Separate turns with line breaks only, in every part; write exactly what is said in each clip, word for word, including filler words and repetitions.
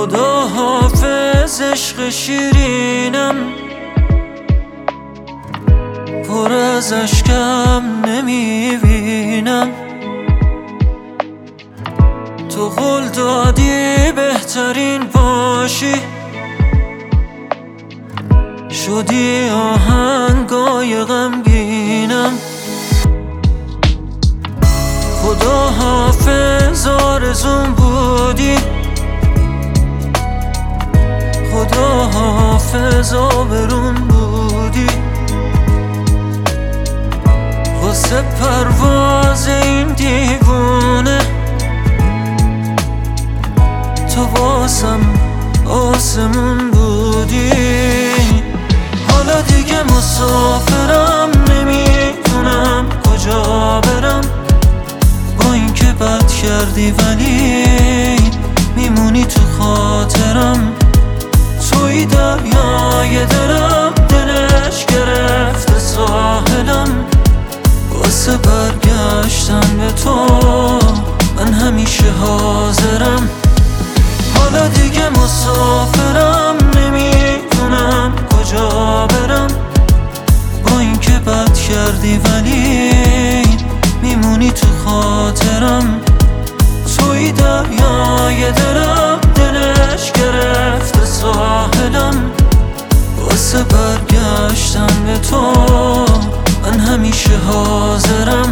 خدا حافظ عشق شیرینم، پر از اشکم نمیبینم. تو قول دادی بهترین باشی، شدی آهنگای غمگینم. خدا حافظ آرزوم بودی، خدا حافظ آبروم بودی. واسه پرواز این دیوونه تو واسم آسمون بودی. حالا دیگه مسافرم، نمیدونم کجا برم. با اینکه بد کردی ولی میمونی تو خاطرم. توی دریای دلم، دلش گرفته ساحلم. واسه برگشتن به تو من همیشه حاضرم. حالا دیگه مسافرم، نمیدونم کجا برم. با اینکه بد کردی ولی میمونی تو خاطرم. توی دریای دلم، دلش گرفته ساحلم. واسه برگشتن به تو من همیشه حاضرم.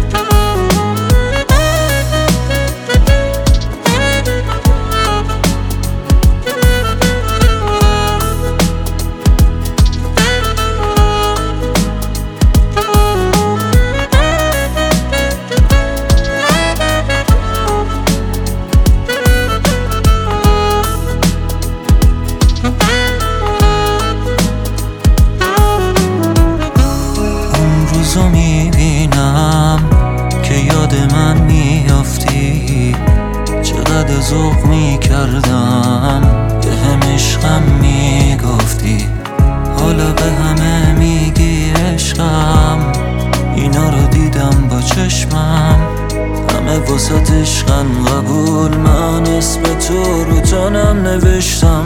روزو میبینم که یاد من میافتی. چقدر ذوق میکردم به هم عشقم میگفتی. حالا به همه میگی عشقم، اینا رو دیدم با چشمم. همه واسه عشقم قبول، من اسم تو رو جانم نوشتم.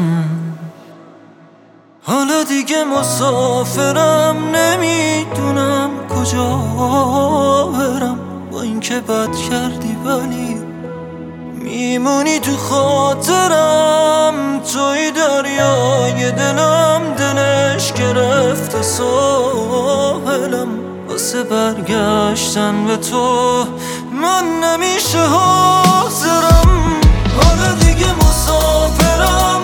حالا دیگه مسافرم، نمیدونم کجا برم. با اینکه بد کردی ولی میمونی تو خاطرم. توی دریای دلم، دلش گرفته ساحلم. واسه برگشتن به تو من نمیشه حاضرم. حالا دیگه مسافرم،